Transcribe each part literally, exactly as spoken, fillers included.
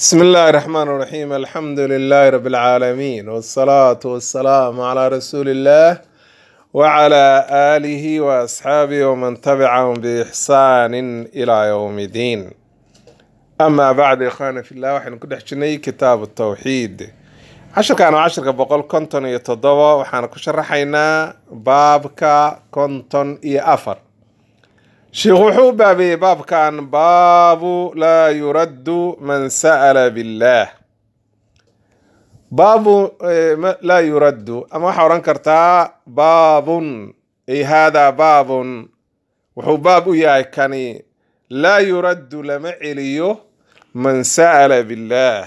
بسم الله الرحمن الرحيم الحمد لله رب العالمين والصلاة والسلام على رسول الله وعلى آله وأصحابه ومن تبعهم بإحسان إلى يوم الدين. أما بعد إخواني في الله وحين كنا حجني كتاب التوحيد عشر كانوا عشر بقول كنتن يتضوى وحنا كشرحينا بابك كنتن يأفر شيخو بابي باب كان باب لا يرد من سأل بالله باب إيه، لا يرد أما حوران كرتا باب أي هذا باب وحو باب يا كاني لا يرد لما إليه من سأل بالله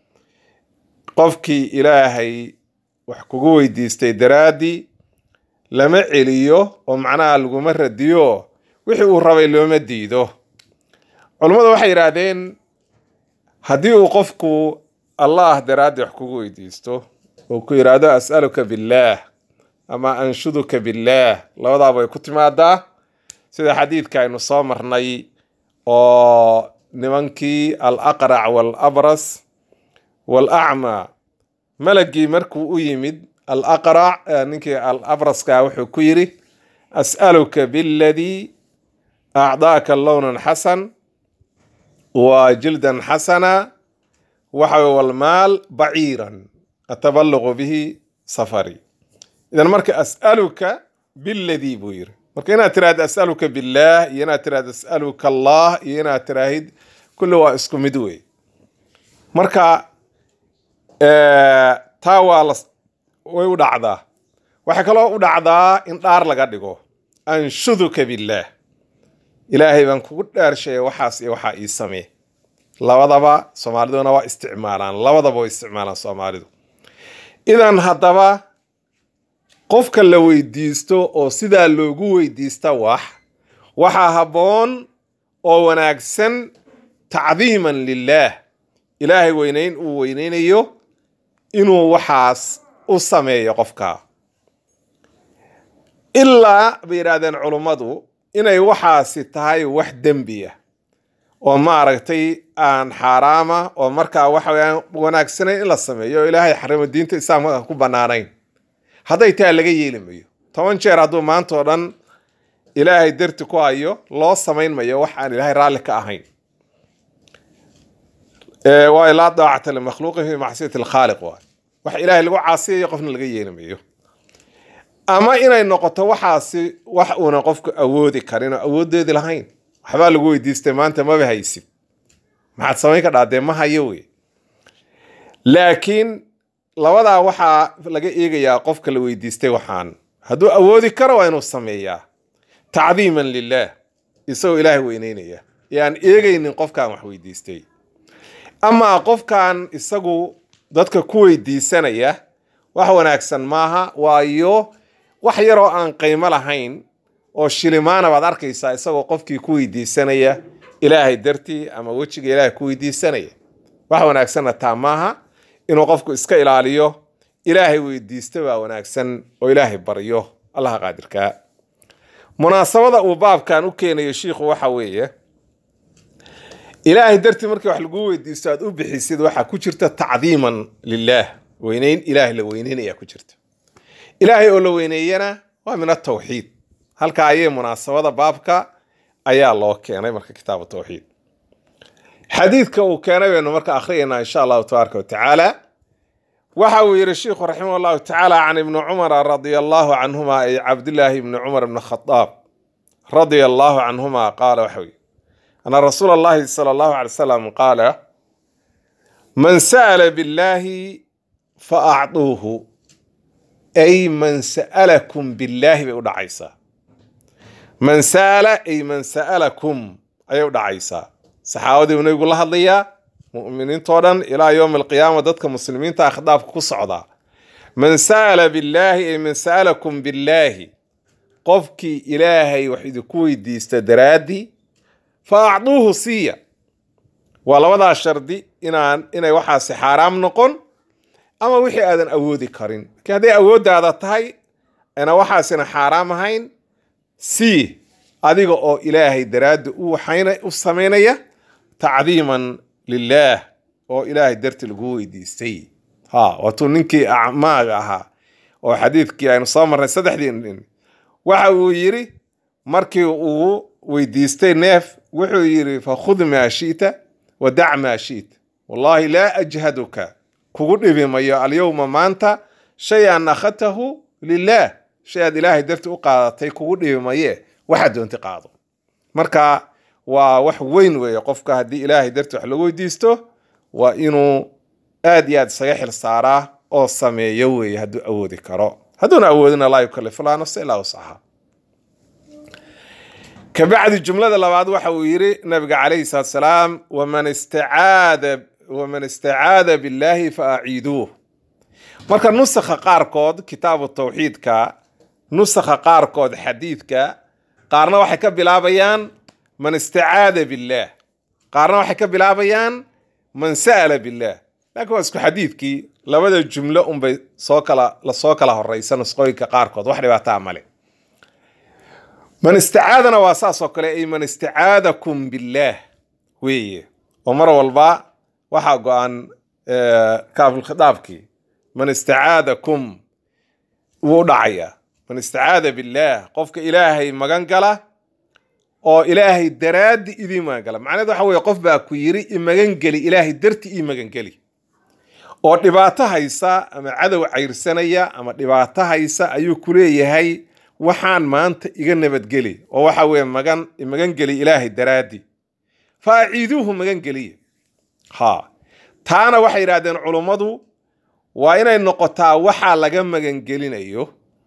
قفكي إلهي وحكوكوي دي استيدرادي لما إليه ومعنى الغمر ديو wixii uu rabay looma diido culimadu waxay yiraahdeen hadii uu qofku Allah daraadi wax kugu weydiisto oo ku yiraahdo as'aluka billah ama anshuduka billah labadaba way ku timaadaa sida xadiidka aynu soo marnay oo nimankii al-aqra' wal-abras wal-a'ma malagi markuu u yimid al-aqra' ninkii al-abraska wuxuu ku yiri as'aluka billadhi أعطاك اللون حسن وجلدا حسنا وحو المال بعيرا أتبلغ به سفري إذا مرك أسألك بالذي بوير مرك أنا تراد أسألك بالله ينا تراد أسألك الله ينا تراهد كل واسكو مدوي مرك آه تاوى ويودعدا وحكى الله ودعدا إن دار لقدقو أنشدك بالله إلهي بان كوغو دارشي waxaas iyo waxa ii samee labadaba Soomaaliduna waa isticmaalaan labadaba waa isticmaalaan Soomaalidu idan hadaba qofka la weydiisto oo sida loogu weydiista wax waxa haboon oo wanaagsan ta'dhiiman lillah Ilaahay weynayn uu weynaynayo inuu waxaas u sameeyo qofka illa biiraadeen culimadu inay waxaasi tahay wax dambiya oo ma aragtay aan xaraama oo marka waxa weeyaan wanaagsanay in la sameeyo Ilaahay xarimo diinta islaamka ku banaanayn haday taa laga yeelimayo toban jeer haduu maanta oo dhan Ilaahay darti ku ayo loo sameyn mayo wax aan Ilaahay raali ka ahayn ee waa la daacata lil makhluuq fi ma'siyati al khaliq wax Ilaahay lagu caasiyo qofna laga yeelimayo ama inay noqoto waxaasi wax uuna qofku awoodi karin awoodeedi lahayn waxba lagu weydiistay maanta ma bahaysid maxaad sameyn ka dhaadee ma hayo wey laakiin labada waxa laga eegayaa qofka la weydiistay waxaan haduu awoodi karo waa inuu sameeyaa ta'dhiiman lillah isoo Ilaahay weyneynaya yaan eegaynin qofkaan wax weydiistay ama qofkaan isagu dadka ku weydiisanaya wax wanaagsan maaha waayo wax yar oo aan qiimo lahayn oo shilimaana baad arkaysaa isagoo qofkii ku weydiisanaya Ilaahay dartii ama wajiga Ilaahay ku weydiisanaya wax wanaagsan taa maaha inuu qofku iska ilaaliyo Ilaahay weydiisto waa wanaagsan oo Ilaahay bariyo Allah qaadirka munaasabada uu baabkan u keenayo sheekhu waxa weeye Ilaahay dartii markii wax lagu weydiisto aad u bixisid waxa ku jirta ta'dhiiman lillah weynayn Ilaahay la weynaynaya ku jirta إلهي أولو وينينا ومن التوحيد هل كاية مناسبة بابك أيا الله كان مرك كتاب التوحيد حديثك وكان بأنه مرك آخرين إن شاء الله تبارك وتعالى وحاول الشيخ رحمه الله تعالى عن ابن عمر رضي الله عنهما أي عبد الله بن عمر بن الخطاب رضي الله عنهما قال وحوي أن رسول الله صلى الله عليه وسلم قال من سأل بالله فأعطوه أي من سألكم بالله بيقول عيسى من سأل أي من سألكم أيود عيسى صحابي ونبي يقول الله الله مؤمنين طبعا إلى يوم القيامة ضدك مسلمين تأخذاف قصعدا من سأل بالله أي من سألكم بالله قفك إلهي وحيد كويدي استدرادي فأعطوه سيا ولا وضع الشردي إن إن وحاس حرام نقول ama wixii aadan awoodi karin kaday awoodaada tahay ana waxaasina xaraam ahayn si adiga oo Ilaahay daraad uu waxayna u sameynaya ta'dhiiman lillah oo ilaahay darti lagu weydiistay ha watuu ninkii acmaaga ahaa oo xadiidkii aynu soo marnay saddexdii nin waxa uu yiri markii uu weydiistay neef wuxuu yiri fa khudh ma shiita wa da' ma shiita wallahi la ajhaduka kugu dhibi mayo alyawma maanta shay'an akhatahu lillah shay'ad ilaahay darti u qaadatay kugu dhibi maye waxa doonti qaado marka waa wax weyn weeye qofka haddii ilaahay darti wax lagu weydiisto waa inuu aad iyo aad isaga xil saaraa oo sameeyo weeye hadduu awoodi karo hadduuna awoodina laa yukallifu llaahu nafsan illaa wus'ahaa kabacdi jumlada labaad waxa uu yiri nabiga calayhi salaatu wasalaam waman istacaada waman istacaada billahi faaciiduuh marka nusakha qaarkood kitaabu tawxiidka nusakha qaarkood xadiidka qaarna waxay ka bilaabayaan man istacaada billah qaarna waxay ka bilaabayaan man sa'ala billah laakiin waa isku xadiidkii labada jumlo unbay soo kala la soo kala horeysa nusqooyinka qaarkood wax dhibaataa male man istacaadana waa saas oo kale ay man istacaadakum billah weeye oo mar walba waxaa go-an kaaful khitaabkii man istacaadakum wuu dhacaya man istacaada billah qofka ilaahay magan gala oo ilaahay daraadi idin magan gala macnaheedu waxa weeye qof baa ku yiri i magan geli ilaahay darti i magan geli oo dhibaato haysa ama cadow cayrsanaya ama dhibaato haysa ayuu ku leeyahay waxaan maanta iga nabadgeli oo waxa weeye magan magan geli ilaahay daraadi faaciiduhu magan geliya ha taana waxay yiraahdeen culummadu waa inay noqotaa waxa laga magan gelinayo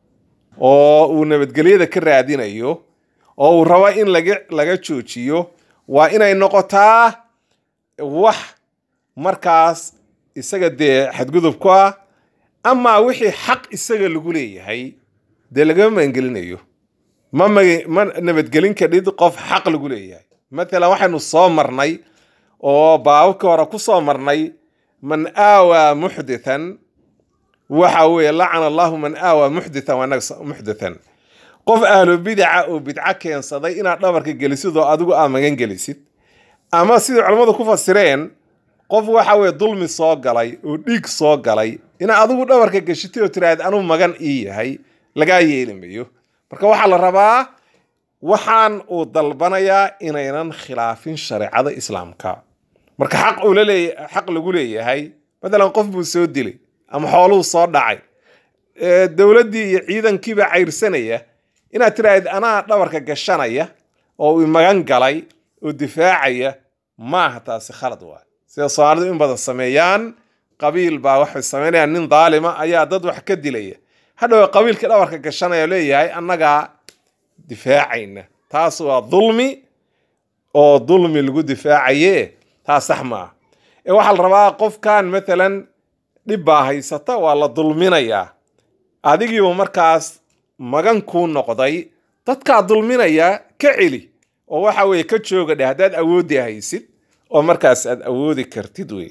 oo uu nabadgelyada ka raadinayo oo uu rabo in laga laga joojiyo waa inay noqotaa wax markaas isaga dee xadgudub ku ah ama wixii xaq isaga lagu leeyahay dee laga magangelinayo ma ma nabadgelin ka dhid qof xaq lagu leeyahay مثلا waxaynu soo marnay oo baabka hore ku soo marnay man aawa muhdithan waxa weeye la'ana Allahu man aawa muhdithan wa nags muhdithan qof ahlu bid'a oo bid'a keensaday inaad dhabarka gelisid oo adigu aad magan gelisid ama sida culimadu ku fasireen qof waxa weeye dulmi soo galay oo dhiig soo galay ina adigu dhabarka gashitay oo tiraad anu magan ii yahay laga yeelimayo marka waxa la rabaa waxaan uu dalbanayaa inaynan khilaafin shariicada islaamka marka xaq uu leeyahay xaq lagu leeyahay midalan qof buu soo dilay ama xooluhu soo dhacay ee dawladii iyo ciidankii ba cayrsanaya ina tiraad ana dhabarka gashanaya oo uu magan galay oo difaacaya ma taasi khalad waa sida Soomaalidu in badan sameeyaan qabiil baa wax sameeyaan nin daalima ayaa dad wax ka dilaya hadhow qabiilka dhabarka gashanaya leeyahay annaga difaacayna taas waa dulmi oo dulmi lagu difaacaye taas sax ma ee waxa la rabaa qofkan midalan dhibba haysata waa la dulminaya adigiiba markaas magan ku noqday dadka dulminaya ka celi oo waxa weeye ka jooga hadaad awoodi haysid oo markaas aad awoodi kartid way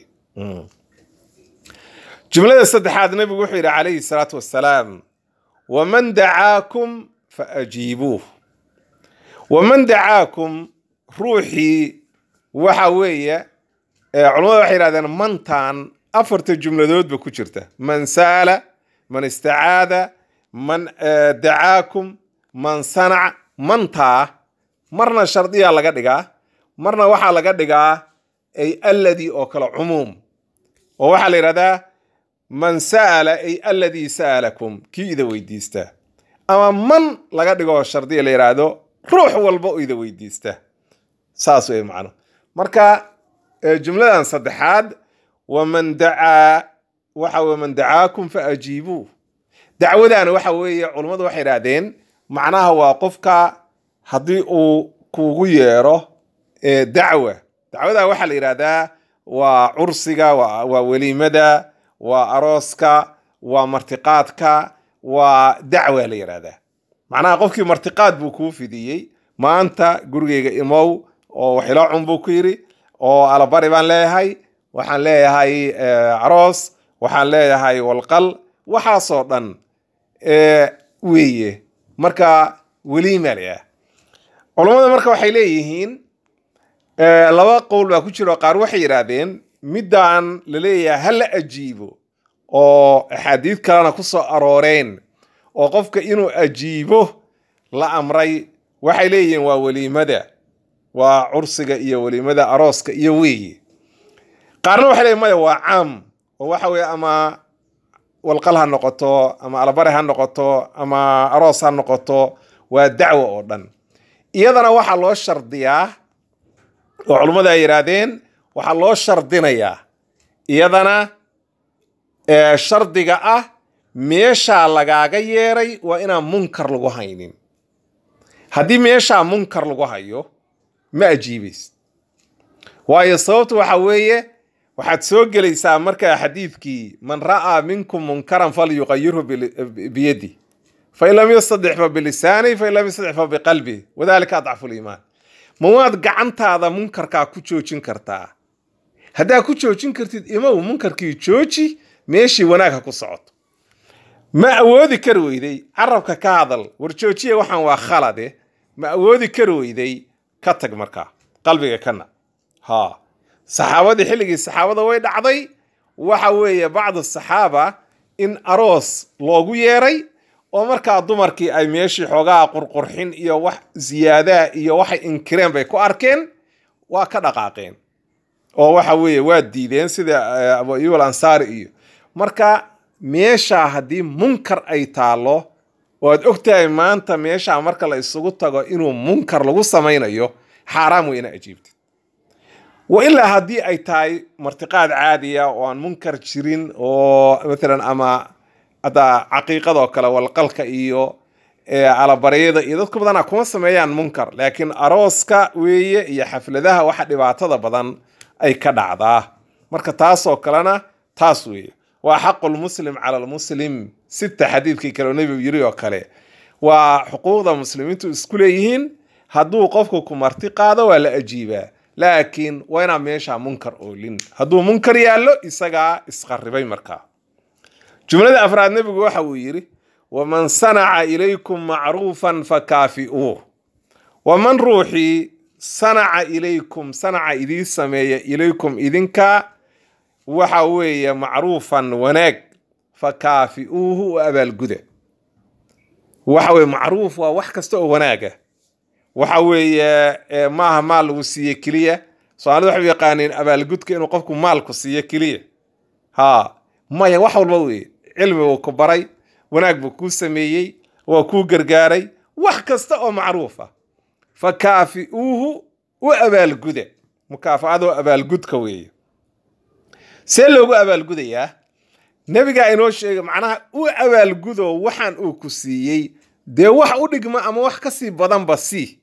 jumlada saddexaad nabigu wuxuu yiri calayhi salaatu wassalaam waman da'aakum faajibuhu waman da'aakum ruuxi waxa weeye culimadu waxay yiraahdeen mantan afarta jumladood ba ku jirta man saala man istacaada man da'aakum man sana'a manta marna shardiya laga dhigaa marna waxa laga dhigaa ay alladhi oo kala umum oo waxa la yiraahdaa man saala ay alladhi saalakum kiida weydiista ama man laga dhigo shardiya la yiraahdo ruux walba oo ida weydiista saas way macno marka jumladan saddexaad waman daa waxa wa man da'aakum faajibu dacwadana waxa weeye culimadu waxay yiraahdeen macnaha waa qofka hadii uu kuugu yeero ee dacwa dacwada waxa la yiraahdaa waa ursiga waa waliimada waa arooska waa martiqaadka waa dacwa la yiraahdaa macnaha qofkii martiqaad buu ku fidiyay maanta gurigeyga imow oo waxila cunbu ku yiri oo ala bari baan leeyahay waxaan leeyahay aroos waxaan leeyahay walqal waxa soo dhan ee weeye marka waliima leeyahay culimada marka waxay leeyihiin laba qowl baa ku jiro qaar waxay yiraahdeen midaan la leeyahay ha la ajiibo oo axaadiid kalena ku soo arooreen oo qofka inuu ajiibo la amray waxay leeyihiin waa weliimada waa cursiga iyo weliimada arooska iyo weeye qaarna waxay leeyihiin maya waa caam oo waxa weeye ama walqal ha noqoto ama albare ha noqoto ama aroos ha noqoto waa dacwo oo dhan iyadana waxaa loo shardiyaa oo culummada ay yidhaahdeen waxaa loo shardinayaa iyadana shardiga ah meeshaa lagaaga yeeray waa inaan munkar lagu haynin haddii meeshaa munkar lagu hayo ma ajiibays waayo sababtu waxa weeye waxaad soo gelaysaa markaa xadiidkii man ra'aa minkum munkaran falyuqayirhu biyadi fain lam yastadix fa bilisaani fain lam yastadix fa biqalbi wadalika adcafu liimaan ma waad gacantaada munkarkaa ku joojin kartaa haddaa ku joojin kartid imow munkarkii jooji meeshii wanaag ha ku socoto ma awoodi kari weyday carabka ka hadal war joojiya waxaan waa khalade ma awoodi kari weyday ka tag markaa qalbiga kana ha saxaabadii xilligii saxaabada way dhacday waxa weeye bacdu saxaaba in aroos loogu yeeray oo markaa dumarkii ay meeshii xoogaa qurqurxin iyo wax ziyaadaa iyo waxay inkireen bay ku arkeen waa ka dhaqaaqeen oo waxa weeye waa diideen sida Abu Ayyub al-Ansari iyo marka meesha haddii munkar ay taalo oo aad ogtahay maanta meesha marka la isugu tago inuu munkar lagu samaynayo xaraam weyn ajiibtid wa ilaa haddii ay tahay martiqaad caadiya oo aan munkar jirin oo مثلا ama ada caqiiqado kale walqalka iyo alabariyada iyo dadku badan kuma sameeyaan munkar laakiin arooska weeye iyo xafladaha waxa dhibaatada badan ay ka dhacdaa marka taas oo kalena taas weeye waa xaqul muslim cala almuslim sita xadiidkii kale nabigu yiri oo kale waa xuquuqda muslimiintu isku leeyihiin hadduu qofku ku marti qaado waa la ajiibaa laakiin waa inaan meesha munkar oolin hadduu munkar yaallo isagaa isqarribay markaa jumlada afraad nabigu waxa uu yiri waman sanaca ilaykum macruufan fakaafi'uuh waman ruuxii sanaca ilaykum sanaca idii sameeya ilaykum idinka waxa weeye macruufan wanaag fakaafi'uuhu wa abaalguda waxa weeye macruuf waa wax kasta oo wanaaga waxa weeye maaha maal lagu siiye keliya Soomaalidu waxay yaqaaneen abaalgudka inuu qofku maal ku siiye keliya ha maya wax walba weeye cilmi uu ku baray wanaag buu ku sameeyay waa ku gargaaray wax kasta oo macruuf ah fakaafi'uuhu wa abaalguda mukaafaado abaalgudka weeye see loogu abaalgudayaa nabiga inoo sheegay macnaha u abaalgudo waxaan uu ku siiyey dee wax u dhigma ama wax ka sii badan ba si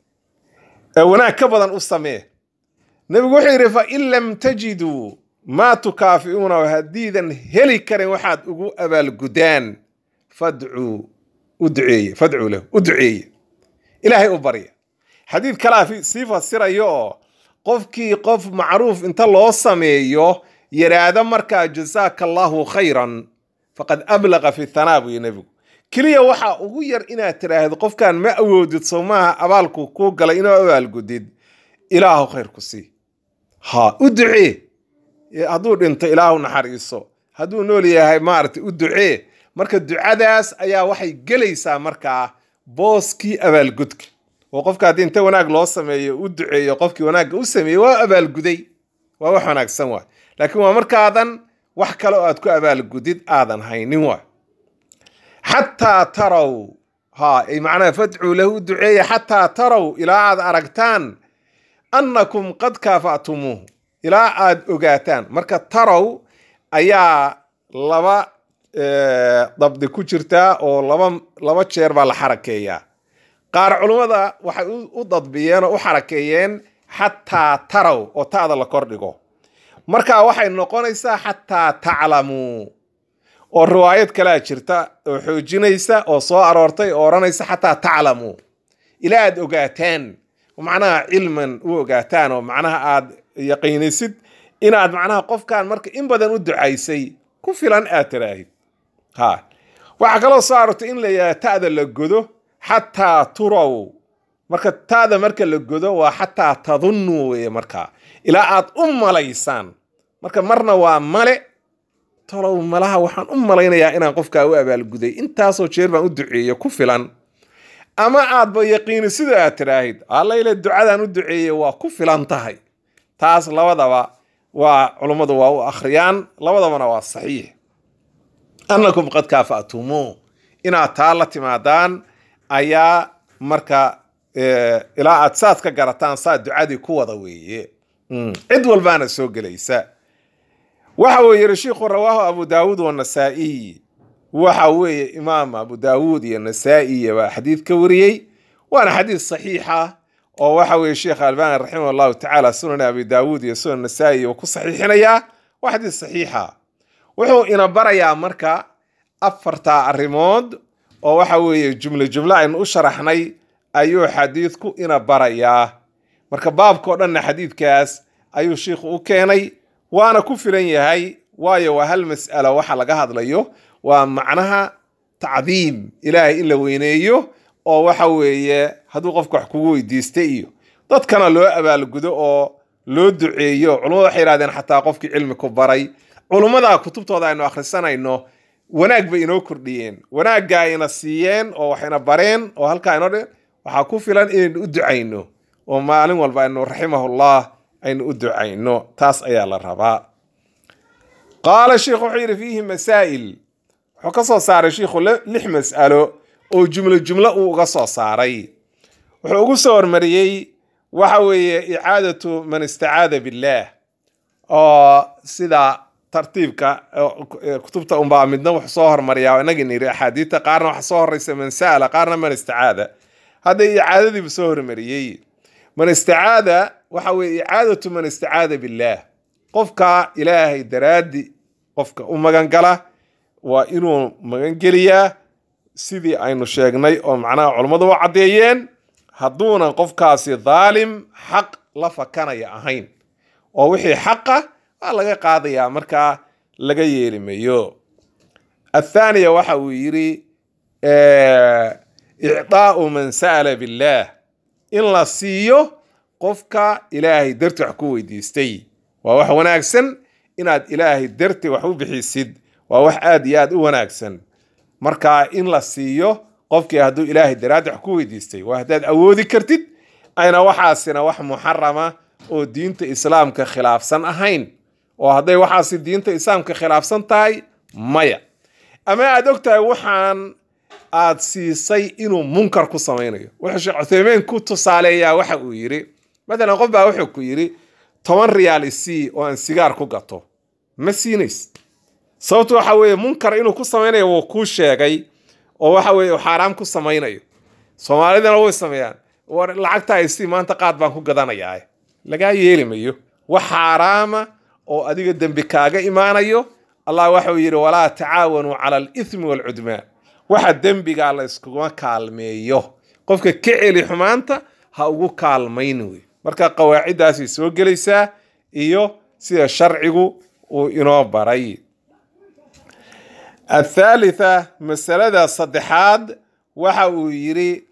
ee wanaag ka badan u samee nabigu wuxuu yiri fa in lam tajidu ma tukaafi'una wa hadidan heli karin waxaad ugu abaalgudaan fad'u ud'ii fad'u lahu ud'ii ilaahay u bariya xadiid kala fi sifa sirayo qofkii qof macruuf inta loo sameeyo yiraahdo markaa jazaakallahu khayran faqad ablaga fi thanab ya nabigu kaliya waxa ugu yar inaad tiraahdo qofkan ma awoodid Soomaha abaalku ku galay inuu abaalgudid ilaahu khayr ku sii ha ud'ii hadduu dhinto ilaahu naxariiso hadduu nool yahay maarti u ducee marka ducadaas ayaa waxay gelaysaa markaa booskii abaalgudka oo qofka haddii inta wanaag loo sameeyo u duceeyo qofkii wanaagga u sameeyey waa abaalguday waa wax wanaagsan waa laakiin waa markaadan wax kale oo aad ku abaalgudid aadan haynin waa xataa taraw ha ay macnaa fad'u lahu duceeya xataa taraw ilaa aad aragtaan annakum qad kaafa'tumuuhu ilaa aad ogaataan marka taraw ayaa laba dabdi ku jirtaa oo laba laba jeer baa la xarakeeyaa qaar culimada waxay u dadbiyeen oo u xarakeeyeen xataa taraw oo taada la kordhigo marka waxay noqonaysaa xataa taclamu oo riwaayad kale jirta oo xoojinaysa oo soo aroortay oo oranaysa xataa taclamu ilaa aad ogaataan macnaha cilman u ogaataan oo macnaha aad yaqiinisid inaad macnaha qofkan marka in badan u ducaysay ku filan aad tiraahid ha waxa kale soo aroortay in la yaa taada la godo xataa turaw marka taada marka la godo waa xataa tadunnu way marka ilaa aad u malaysaan marka marna waa male talow malaha waxaan u malaynayaa inaan qofkaa u abaalguday intaasoo jeer baan u duceeye ku filan ama aadba yaqiini sida aad tiraahid alla ile ducadaan u duceeye waa ku filan tahay taas labadaba waa culummadu waa u akhriyaan labadabana waa saxiix annakum qad kaafa'tumu inaad taa la timaadaan ayaa marka ilaa aad saad ka garataan saa ducadii ku wada weeye cid walbaana soo gelaysa waxa uu yiri sheekhu rawaahu abu daawud wa nasaa'i waxa weeye imaam abu daawud iyo nasaa'i waa xadiid ka wariyay waana xadiid saxiixa oo waxa weeye sheekh albani rahimahullahu ta'ala sunan abi daawud iyo sunan nasaa'i oo ku saxiixinaya waa xadiid saxiixa wuxuu ina barayaa marka afarta arrimood oo waxa weeye jumla jumla aynu u sharaxnay ayuu xadiidku ina barayaa marka baabka oo dhan xadiidkaas ayuu sheekhu u keenay waana ku filan yahay waayo waa hal mas'alo waxa laga hadlayo waa macnaha tacdiim ilaahay in la weyneeyo oo waxa weeye hadduu qofku wax kugu weydiistay iyo dadkana loo abaalgudo oo loo duceeyo culimadu waxay yiraahdeen xataa qofkii cilmi ku baray culimada kutubtooda aynu akhrisanayno wanaag bay inoo kordhiyeen wanaagga ayna siiyeen oo waxayna bareen oo halkaa inoo dhe waxaa ku filan inaynu u ducayno oo maalin walba aynu raximahullah aynu u ducayno taas ayaa la rabaa qaala sheekhu wuxuu yidhi fiihi masaa'il wuxuu ka soo saaray sheekhu lix mas'alo oo jumlo jumlo uu uga soo saaray wuxuu ugu soo hormariyey waxa weeye icaadatu man istacaada billaah oo sida tartiibka kutubta unbaa midna wuxuu soo hormariyaa inagii niri axaadiita qaarna waxa soo horeysa man sa'ala qaarna man istacaada hadda icaadadiibu soo hormariyey man istacaada waxa weeye icaadatu man istacaada billaah qofka ilaahay daraadi qofka u magan gala waa inuu magan geliyaa sidii aynu sheegnay oo macnaha culimmadu u caddeeyeen hadduunan qofkaasi dhaalim xaq la fakanaya ahayn oo wixii xaqa waa laga qaadayaa markaa laga yeeli mayo athaaniya waxa uu yidhi icdaa'u man sa'ala billaah in la siiyo qofka ilaahay darti wax ku weydiistay waa wax wanaagsan inaad ilaahay darti wax u bixisid waa wax aad iyo aad u wanaagsan marka in la siiyo qofkii hadduu ilaahay daraadi wax ku weydiistay waa haddaad awoodi kartid ayna waxaasina wax muxarama oo diinta islaamka khilaafsan ahayn oo hadday waxaasi diinta islaamka khilaafsan tahay maya ama aad og tahay waxaan aad siisay inuu munkar ku samaynayo wuxuu sheekh Uthaymin ku tusaaleeyaa waxa uu yiri مثلا qof baa wuxuu ku yiri toban riyaal isii oo aan sigaar ku gato ma siinays sababtu waxa weeye munkar inuu ku samaynayo wuu ku sheegay oo waxa weeye xaraam ku samaynayo Soomaalidana way sameeyaan war lacagta isii maanta qaad baan ku gadanayaa laga yeeli mayo wax xaraama oo adiga dambi kaaga imaanayo Allah waxa uu yiri wala taawanu ala al-ithmi wal-udman waxa dambiga la isku kaalmeeyo qofka ka celi xumaanta ha ugu kaalmayn wey marka qawaacidaasi soo gelaysaa iyo sida sharcigu uu inoo baray الثالثة مسألة صدحاد waxa uu yiri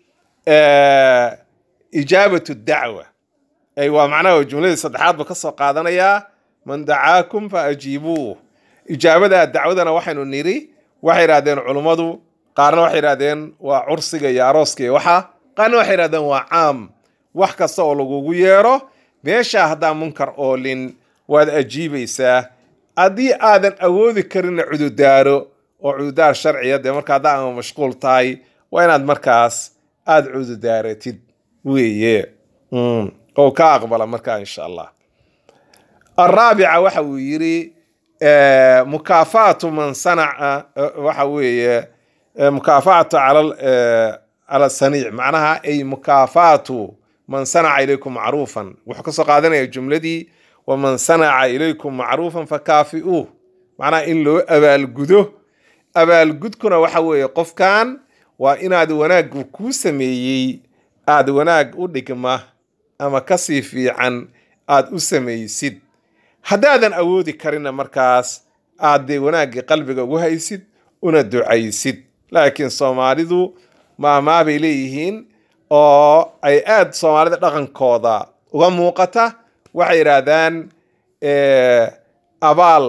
إجابة الدعوة أيوة معناه جملة صدحاد بكسر قادنا يا من دعاكم فأجيبوه إجابة الدعوة أنا وحنا نيري وحي رادين علماء قارن وحي رادين وعرسك يا راسك وحا قارن وحي رادين وعام وحكا صولو ييرو ميشا هدا منكر أولين واد أجيبيسا أدي آدن أودي كرين عدو دارو وعدودار شرعية دي مركا داعما مشغول تاي ويناد مركاس آد عدودار تد ويه أو كاقبلا مركا إن شاء الله الرابعة وحويري آه مكافاة من صنع آه وحوي آه مكافاة على آه على الصنيع معناها أي مكافاة من صنع إليكم معروفا وحكسو قادنا الجملة دي ومن صنع إليكم معروفا فكافئوه معناها إن له أبال قدوه أبال قدكنا وحوي قف كان وإن عاد وناق كوسمي عاد وناق أودكما أما كصيفي عن عاد أسمي سيد haddaadan awoodi karina markaas aad wanaagga qalbiga ugu haysid una ducaysid laakiin Soomaalidu ma ma bay leeyihiin oo ay aad Soomaalida dhaqankooda uga muuqata waxay yiraahdaan ee abaal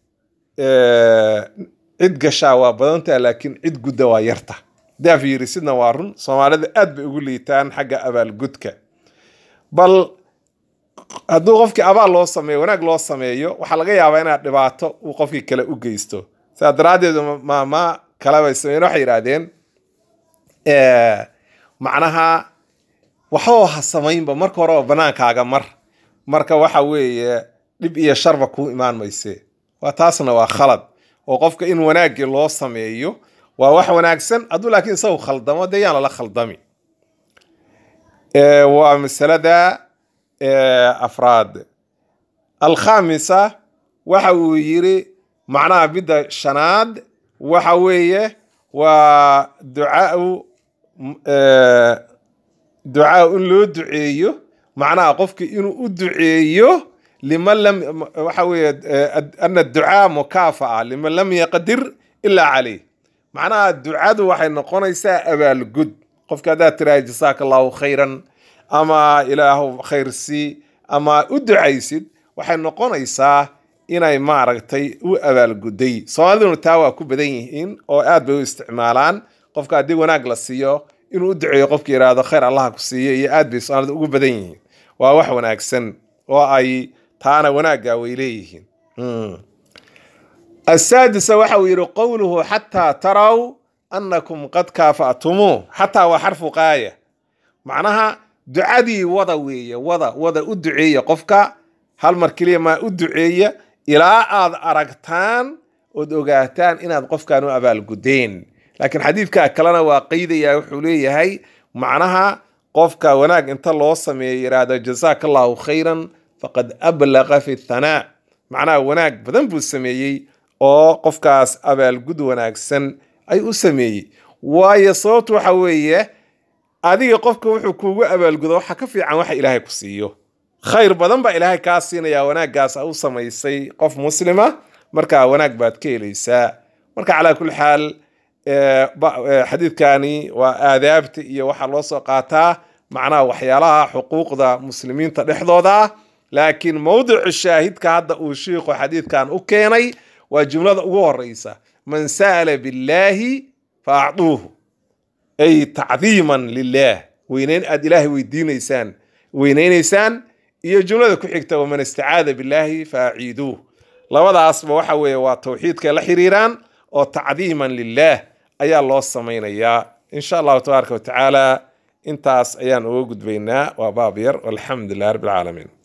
cid gashaa waa badantaa laakiin cid gudda waa yarta daa fiirisidna waa run soomaalida aad bay ugu liitaan xagga abaalgudka bal hadduu qofkii abaal loo sameeyo wanaag loo sameeyo waxaa laga yaabaa inaad dhibaato uu qofkii kale u geysto saa daraaddeed maama kale bay sameeyeen waxay yidhaahdeen macnaha waxoo ha samaynba marka hore oo banaankaaga mar marka waxa weeye dhib iyo sharba kuu imaan mayse waa taasna waa khalad oo qofka in wanaaggii loo sameeyo waa wax wanaagsan hadduu laakiin isagu khaldamo dee yaan lala khaldami waa masalada afraad alkhamisa waxa uu yiri macnaha bidda shanaad waxa weeye waa ducaa ducaa in loo duceeyo macnaha qofki inuu u duceeyo liman lam waxa weeye anna ducaa mukaafa'a liman lam yaqdir illa calayh macnaha ducadu waxay noqonaysaa abaalgud qofka haddaad tiraahdo jazaaka allahu khayran ama ilaahu khayr sii ama u ducaysid waxay noqonaysaa inay maaragtay u abaalguday soomaaliduna taa waa ku badan yihiin oo aad bay u isticmaalaan qofka haddii wanaag la siiyo inuu u duceeyo qofka yidhaahdo khayr allah ku siiyo iyo aad bay soomaalida ugu badan yihiin waa wax wanaagsan oo ay taana wanaagga way leeyihiin السادسة وحو يرو قوله حتى تروا أنكم قد كافأتموه حتى وحرف قاية معناها دعادي وضوية وضا وضا أدعية قفك هل مركلية ما أدعية إلى آذ أرقتان ودوغاتان إن هذا قفك كانوا أبا القدين لكن حديث كأكلنا وقيدة يا وحولية هاي معناها قفك وناك انت الله وصمي يراد جزاك الله خيرا فقد أبلغ في الثناء معناها وناك بذنب السميي oo qofkaas abaalgud wanaagsan ay u sameeyay waayo sababtu waxa weeye adiga qofka wuxuu kuugu abaalgudo waxa ka fiican waxa Ilaahay ku siiyo khayr badan ba Ilaahay ka siinaya wanaagaas u sameysay qof muslima marka wanaag baad ka helaysaa marka ala kulli xaal xadiidkani waa aadaabta iyo waxa loo soo qaataa macnaha waxyaalaha xuquuqda muslimiinta dhexdooda laakiin mawduuc shaahidka hadda uu sheekhu xadiidkan u keenay وجملة أقوى الرئيسة من سأل بالله فأعطوه أي تعظيما لله وينين أد الله ويدين إنسان وينين إنسان هي جملة كحكتة ومن استعاذ بالله فأعيدوه لوضع أصبح وحوي وتوحيد كالحريران وتعظيما لله أي الله السمين إياه إن شاء الله تبارك وتعالى انتاس أيان وجود بيننا وبابير والحمد لله رب العالمين.